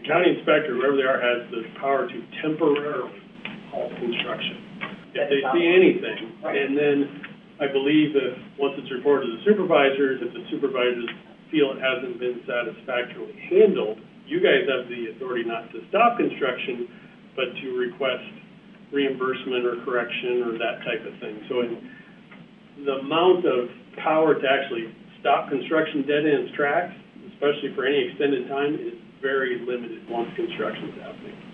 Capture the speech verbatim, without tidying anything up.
county inspector, whoever they are, has the power to temporarily halt construction if they see anything. And then I believe that once it's reported to the supervisors, if the supervisors feel it hasn't been satisfactorily handled, you guys have the authority not to stop construction, but to request reimbursement or correction or that type of thing. So in the amount of power to actually stop construction dead in its tracks, especially for any extended time, is very limited once construction is happening.